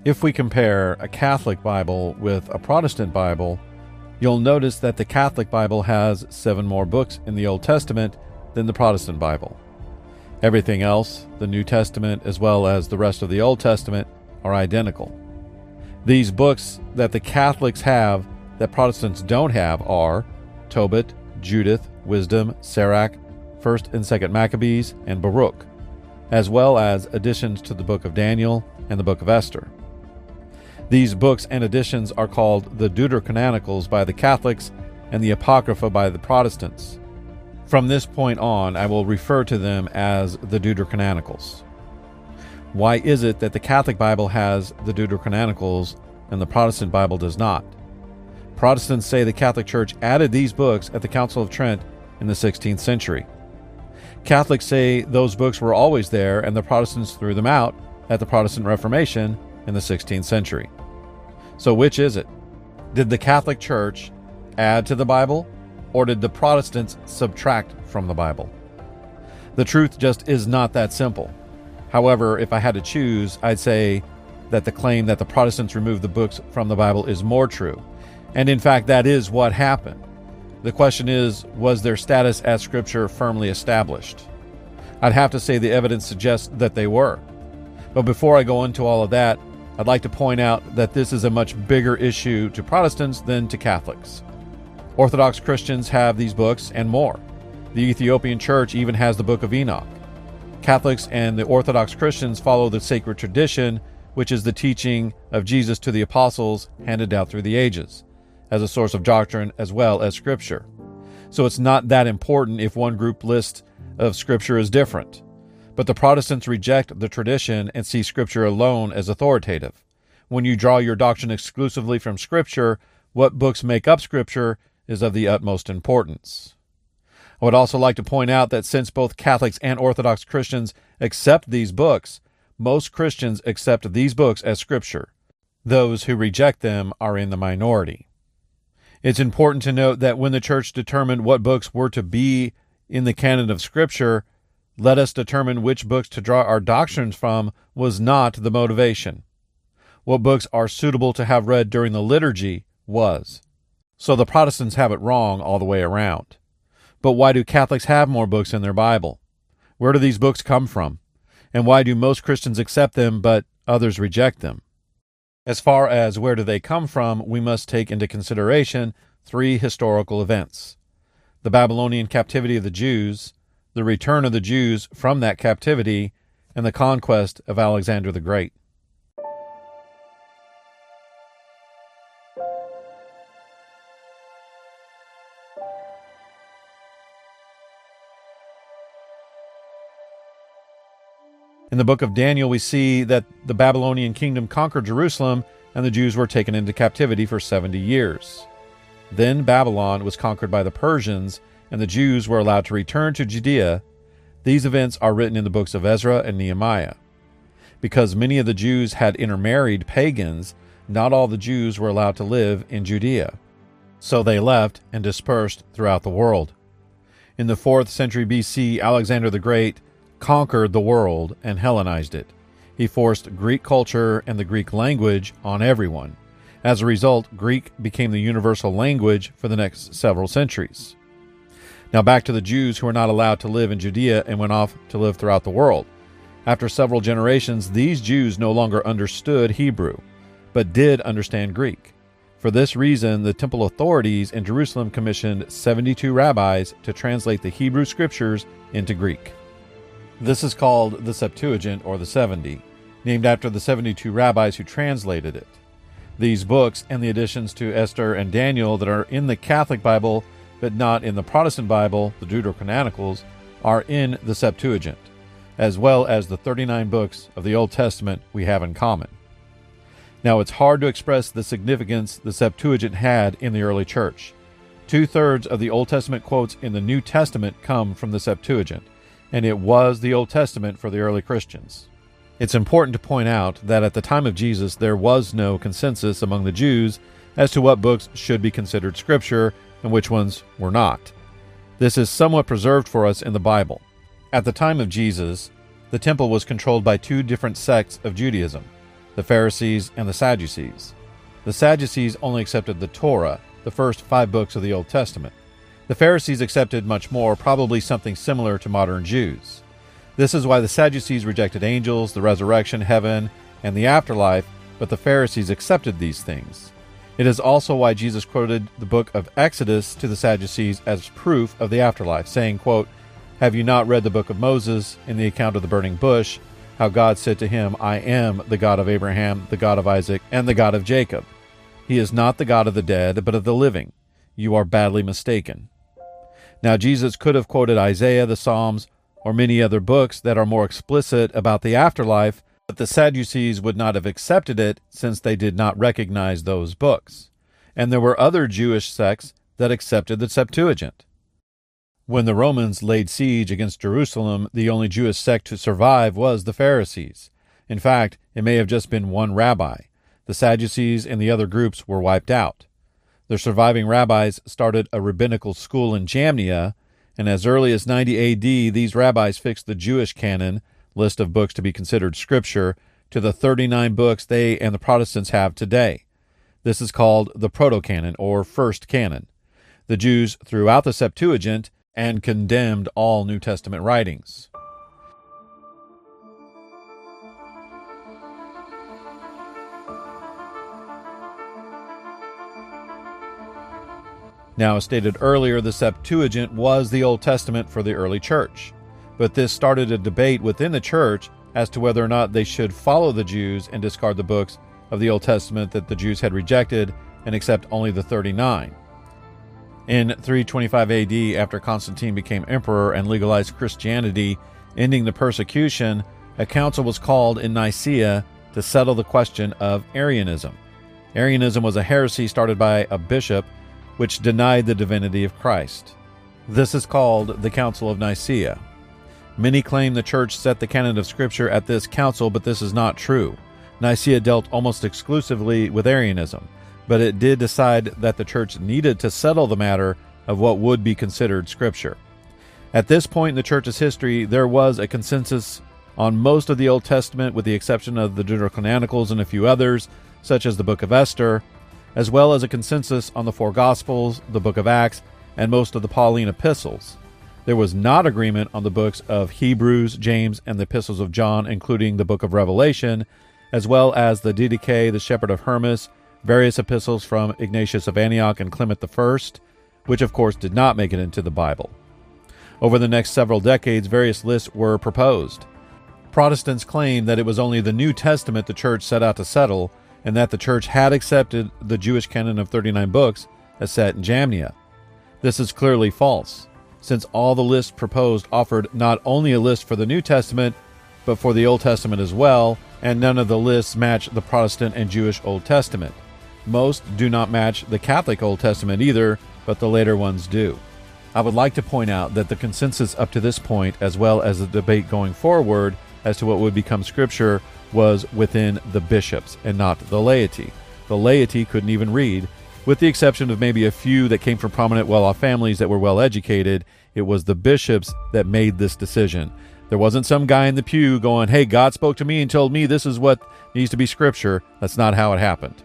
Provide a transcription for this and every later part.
If we compare a Catholic Bible with a Protestant Bible, you'll notice that the Catholic Bible has 7 more books in the Old Testament than the Protestant Bible. Everything else, the New Testament as well as the rest of the Old Testament, are identical. These books that the Catholics have that Protestants don't have are Tobit, Judith, Wisdom, Sirach, 1st and 2nd Maccabees, and Baruch, as well as additions to the book of Daniel and the book of Esther. These books and additions are called the Deuterocanonicals by the Catholics and the Apocrypha by the Protestants. From this point on, I will refer to them as the Deuterocanonicals. Why is it that the Catholic Bible has the Deuterocanonicals and the Protestant Bible does not? Protestants say the Catholic Church added these books at the Council of Trent in the 16th century. Catholics say those books were always there and the Protestants threw them out at the Protestant Reformation in the 16th century. So which is it? Did the Catholic Church add to the Bible, or did the Protestants subtract from the Bible? The truth just is not that simple. However, if I had to choose, I'd say that the claim that the Protestants removed the books from the Bible is more true. And in fact, that is what happened. The question is, was their status as Scripture firmly established? I'd have to say the evidence suggests that they were. But before I go into all of that, I'd like to point out that this is a much bigger issue to Protestants than to Catholics. Orthodox Christians have these books and more. The Ethiopian Church even has the Book of Enoch. Catholics and the Orthodox Christians follow the sacred tradition, which is the teaching of Jesus to the apostles handed down through the ages, as a source of doctrine as well as Scripture. So it's not that important if one group list of Scripture is different. But the Protestants reject the tradition and see Scripture alone as authoritative. When you draw your doctrine exclusively from Scripture, what books make up Scripture is of the utmost importance. I would also like to point out that since both Catholics and Orthodox Christians accept these books, most Christians accept these books as Scripture. Those who reject them are in the minority. It's important to note that when the Church determined what books were to be in the canon of Scripture, let us determine which books to draw our doctrines from was not the motivation. What books are suitable to have read during the liturgy was. So the Protestants have it wrong all the way around. But why do Catholics have more books in their Bible? Where do these books come from? And why do most Christians accept them but others reject them? As far as where do they come from, we must take into consideration 3 historical events: the Babylonian captivity of the Jews, the return of the Jews from that captivity, and the conquest of Alexander the Great. In the book of Daniel, we see that the Babylonian kingdom conquered Jerusalem, and the Jews were taken into captivity for 70 years. Then Babylon was conquered by the Persians, and the Jews were allowed to return to Judea. These events are written in the books of Ezra and Nehemiah. Because many of the Jews had intermarried pagans, not all the Jews were allowed to live in Judea. So they left and dispersed throughout the world. In the 4th century BC, Alexander the Great conquered the world and Hellenized it. He forced Greek culture and the Greek language on everyone. As a result, Greek became the universal language for the next several centuries. Now back to the Jews who were not allowed to live in Judea and went off to live throughout the world. After several generations, these Jews no longer understood Hebrew, but did understand Greek. For this reason, the temple authorities in Jerusalem commissioned 72 rabbis to translate the Hebrew scriptures into Greek. This is called the Septuagint, or the 70, named after the 72 rabbis who translated it. These books and the additions to Esther and Daniel that are in the Catholic Bible but not in the Protestant Bible, the Deuterocanonicals, are in the Septuagint, as well as the 39 books of the Old Testament we have in common. Now, it's hard to express the significance the Septuagint had in the early church. 2/3 of the Old Testament quotes in the New Testament come from the Septuagint, and it was the Old Testament for the early Christians. It's important to point out that at the time of Jesus, there was no consensus among the Jews as to what books should be considered Scripture and which ones were not. This is somewhat preserved for us in the Bible. At the time of Jesus, the temple was controlled by 2 different sects of Judaism. the Pharisees, and the Sadducees. The Sadducees only accepted the Torah, the first 5 books of the Old Testament. The Pharisees accepted much more, probably something similar to modern Jews. This is why the Sadducees rejected angels, the resurrection, heaven, and the afterlife, but the Pharisees accepted these things. It is also why Jesus quoted the book of Exodus to the Sadducees as proof of the afterlife, saying, quote, "Have you not read the book of Moses in the account of the burning bush, how God said to him, 'I am the God of Abraham, the God of Isaac, and the God of Jacob'? He is not the God of the dead, but of the living. You are badly mistaken." Now, Jesus could have quoted Isaiah, the Psalms, or many other books that are more explicit about the afterlife, but the Sadducees would not have accepted it since they did not recognize those books. And there were other Jewish sects that accepted the Septuagint. When the Romans laid siege against Jerusalem, the only Jewish sect to survive was the Pharisees. In fact, it may have just been one rabbi. The Sadducees and the other groups were wiped out. The surviving rabbis started a rabbinical school in Jamnia, and as early as 90 AD, these rabbis fixed the Jewish canon, list of books to be considered scripture, to the 39 books they and the Protestants have today. This is called the Proto-Canon, or First Canon. The Jews threw out the Septuagint and condemned all New Testament writings. Now, as stated earlier, the Septuagint was the Old Testament for the early church. But this started a debate within the church as to whether or not they should follow the Jews and discard the books of the Old Testament that the Jews had rejected and accept only the 39. In 325 AD, after Constantine became emperor and legalized Christianity, ending the persecution, a council was called in Nicaea to settle the question of Arianism. Arianism was a heresy started by a bishop which denied the divinity of Christ. This is called the Council of Nicaea. Many claim the church set the canon of Scripture at this council, but this is not true. Nicaea dealt almost exclusively with Arianism, but it did decide that the church needed to settle the matter of what would be considered Scripture. At this point in the church's history, there was a consensus on most of the Old Testament, with the exception of the Deuterocanonicals and a few others, such as the Book of Esther, as well as a consensus on the 4 Gospels, the Book of Acts, and most of the Pauline epistles. There was not agreement on the books of Hebrews, James, and the epistles of John, including the book of Revelation, as well as the Didache, the Shepherd of Hermas, various epistles from Ignatius of Antioch and Clement I, which of course did not make it into the Bible. Over the next several decades, various lists were proposed. Protestants claimed that it was only the New Testament the church set out to settle, and that the church had accepted the Jewish canon of 39 books as set in Jamnia. This is clearly false, since all the lists proposed offered not only a list for the New Testament, but for the Old Testament as well, and none of the lists match the Protestant and Jewish Old Testament. Most do not match the Catholic Old Testament either, but the later ones do. I would like to point out that the consensus up to this point, as well as the debate going forward as to what would become Scripture, was within the bishops and not the laity. The laity couldn't even read. With the exception of maybe a few that came from prominent well-off families that were well-educated, it was the bishops that made this decision. There wasn't some guy in the pew going, "Hey, God spoke to me and told me this is what needs to be Scripture." That's not how it happened.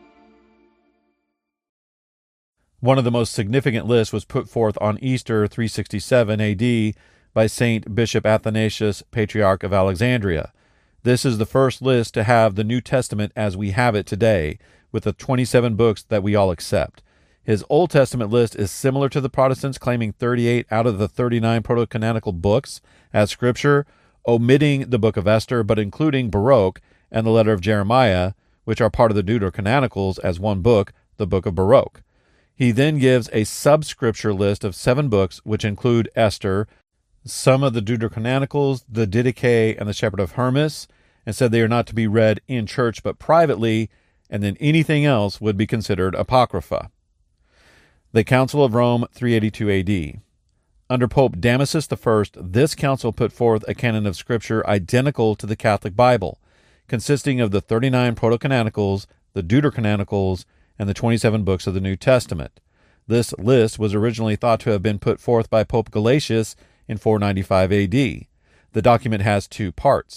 One of the most significant lists was put forth on Easter 367 AD by Saint Bishop Athanasius, Patriarch of Alexandria. This is the first list to have the New Testament as we have it today, with the 27 books that we all accept. His Old Testament list is similar to the Protestants, claiming 38 out of the 39 proto-canonical books as Scripture, omitting the Book of Esther, but including Baruch and the letter of Jeremiah, which are part of the Deuterocanonicals as one book, the Book of Baruch. He then gives a sub-scripture list of 7 books, which include Esther, some of the Deuterocanonicals, the Didache, and the Shepherd of Hermas, and said they are not to be read in church but privately, and then anything else would be considered Apocrypha. The Council of Rome, 382 AD. Under Pope Damasus I, this council put forth a canon of Scripture identical to the Catholic Bible, consisting of the 39 Proto-Canonicals, the Deuterocanonicals, and the 27 books of the New Testament. This list was originally thought to have been put forth by Pope Gelasius in 495 AD. The document has 2 parts.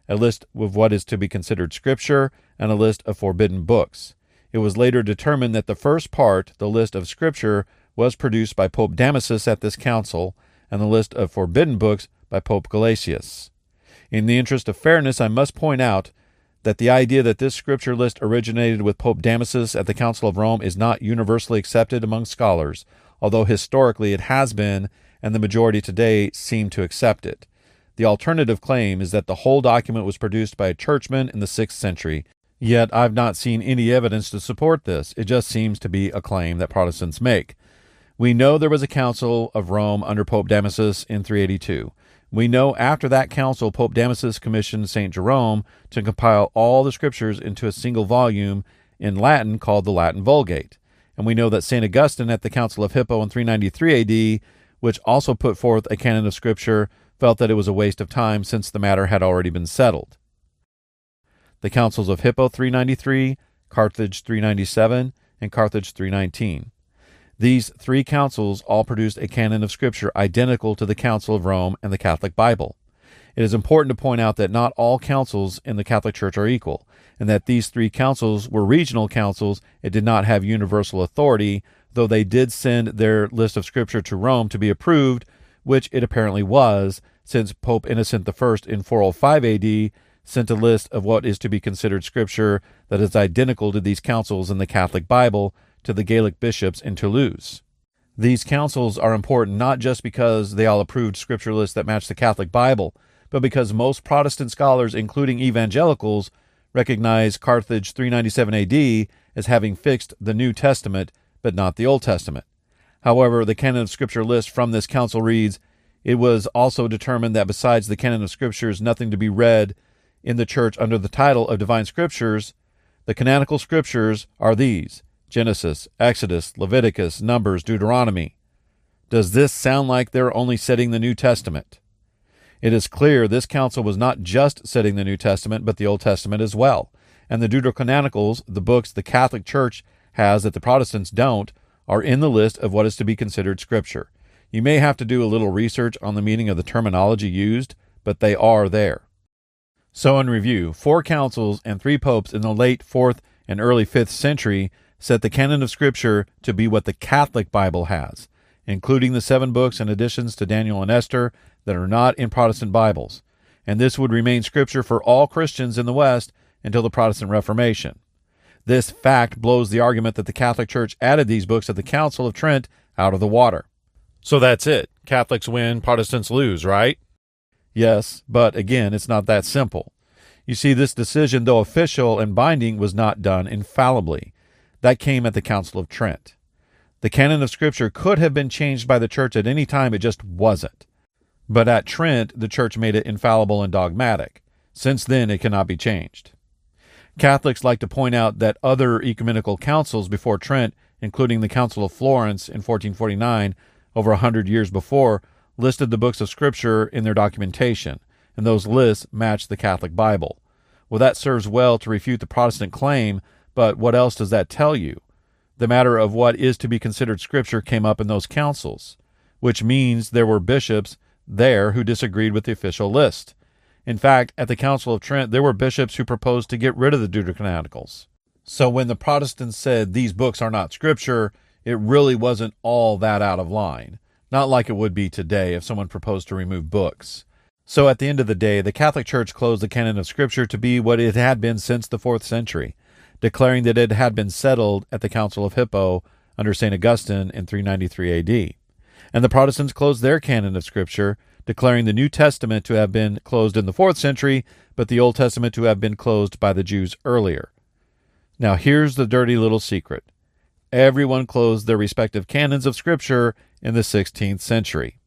a list of what is to be considered Scripture, and a list of forbidden books. It was later determined that the first part, the list of Scripture, was produced by Pope Damasus at this council, and the list of forbidden books by Pope Gelasius. In the interest of fairness, I must point out that the idea that this Scripture list originated with Pope Damasus at the Council of Rome is not universally accepted among scholars, although historically it has been, and the majority today seem to accept it. The alternative claim is that the whole document was produced by a churchman in the 6th century, yet I've not seen any evidence to support this. It just seems to be a claim that Protestants make. We know there was a Council of Rome under Pope Damasus in 382. We know after that council, Pope Damasus commissioned St. Jerome to compile all the Scriptures into a single volume in Latin called the Latin Vulgate. And we know that St. Augustine at the Council of Hippo in 393 AD, which also put forth a canon of Scripture, felt that it was a waste of time since the matter had already been settled. The Councils of Hippo 393, Carthage 397, and Carthage 319. These three councils all produced a canon of Scripture identical to the Council of Rome and the Catholic Bible. It is important to point out that not all councils in the Catholic Church are equal, and that these three councils were regional councils. It did not have universal authority, though they did send their list of Scripture to Rome to be approved, which it apparently was, since Pope Innocent I in 405 AD sent a list of what is to be considered Scripture that is identical to these councils in the Catholic Bible to the Gaelic bishops in Toulouse. These councils are important not just because they all approved Scripture lists that match the Catholic Bible, but because most Protestant scholars, including evangelicals, recognize Carthage 397 AD as having fixed the New Testament, but not the Old Testament. However, the canon of Scripture list from this council reads, "It was also determined that besides the canon of Scriptures, nothing to be read in the Church under the title of Divine Scriptures, the canonical Scriptures are these: Genesis, Exodus, Leviticus, Numbers, Deuteronomy." Does this sound like they're only setting the New Testament? It is clear this council was not just setting the New Testament, but the Old Testament as well. And the Deuterocanonicals, the books the Catholic Church has that the Protestants don't, are in the list of what is to be considered Scripture. You may have to do a little research on the meaning of the terminology used, but they are there. So in review, 4 councils and 3 popes in the late 4th and early 5th century set the canon of Scripture to be what the Catholic Bible has, including the 7 books and additions to Daniel and Esther that are not in Protestant Bibles. And this would remain Scripture for all Christians in the West until the Protestant Reformation. This fact blows the argument that the Catholic Church added these books at the Council of Trent out of the water. So that's it. Catholics win, Protestants lose, right? Yes, but again, it's not that simple. You see, this decision, though official and binding, was not done infallibly. That came at the Council of Trent. The canon of Scripture could have been changed by the Church at any time, it just wasn't. But at Trent, the Church made it infallible and dogmatic. Since then, it cannot be changed. Catholics like to point out that other ecumenical councils before Trent, including the Council of Florence in 1449, over 100 years before, listed the books of Scripture in their documentation, and those lists match the Catholic Bible. Well, that serves well to refute the Protestant claim, but what else does that tell you? The matter of what is to be considered Scripture came up in those councils, which means there were bishops there who disagreed with the official list. In fact, at the Council of Trent, there were bishops who proposed to get rid of the Deuterocanonicals. So when the Protestants said these books are not Scripture, it really wasn't all that out of line. Not like it would be today if someone proposed to remove books. So at the end of the day, the Catholic Church closed the canon of Scripture to be what it had been since the 4th century, declaring that it had been settled at the Council of Hippo under St. Augustine in 393 AD. And the Protestants closed their canon of Scripture, declaring the New Testament to have been closed in the 4th century, but the Old Testament to have been closed by the Jews earlier. Now here's the dirty little secret. Everyone closed their respective canons of Scripture in the 16th century.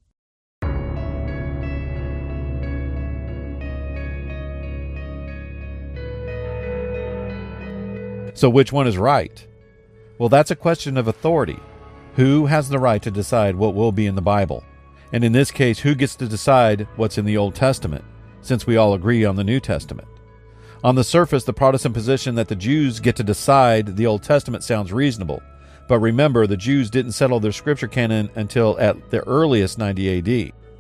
So which one is right? Well, that's a question of authority. Who has the right to decide what will be in the Bible? And in this case, who gets to decide what's in the Old Testament, since we all agree on the New Testament? On the surface, the Protestant position that the Jews get to decide the Old Testament sounds reasonable. But remember, the Jews didn't settle their Scripture canon until at the earliest 90 AD.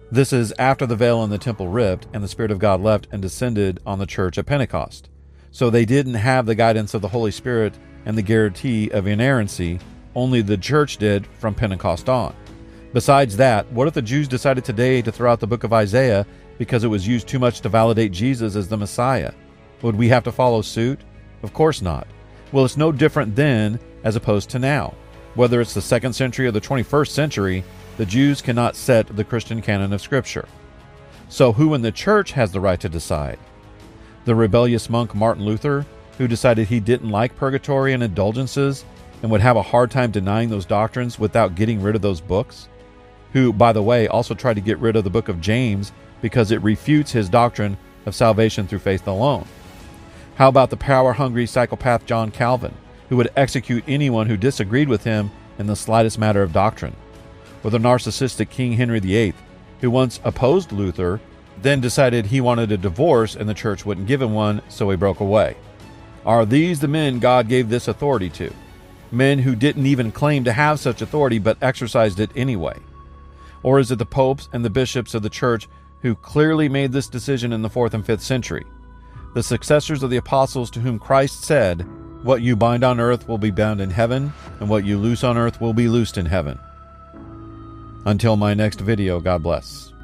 This is after the veil in the temple ripped and the Spirit of God left and descended on the church at Pentecost. So they didn't have the guidance of the Holy Spirit and the guarantee of inerrancy, only the church did from Pentecost on. Besides that, what if the Jews decided today to throw out the book of Isaiah because it was used too much to validate Jesus as the Messiah? Would we have to follow suit? Of course not. Well, it's no different then as opposed to now. Whether it's the 2nd century or the 21st century, the Jews cannot set the Christian canon of Scripture. So who in the church has the right to decide? The rebellious monk Martin Luther, who decided he didn't like purgatory and indulgences and would have a hard time denying those doctrines without getting rid of those books? Who, by the way, also tried to get rid of the book of James because it refutes his doctrine of salvation through faith alone? How about the power-hungry psychopath John Calvin, who would execute anyone who disagreed with him in the slightest matter of doctrine? Or the narcissistic King Henry VIII, who once opposed Luther, then decided he wanted a divorce and the church wouldn't give him one, so he broke away? Are these the men God gave this authority to? Men who didn't even claim to have such authority but exercised it anyway? Or is it the popes and the bishops of the church who clearly made this decision in the 4th and 5th century? The successors of the apostles to whom Christ said, "What you bind on earth will be bound in heaven, and what you loose on earth will be loosed in heaven." Until my next video, God bless.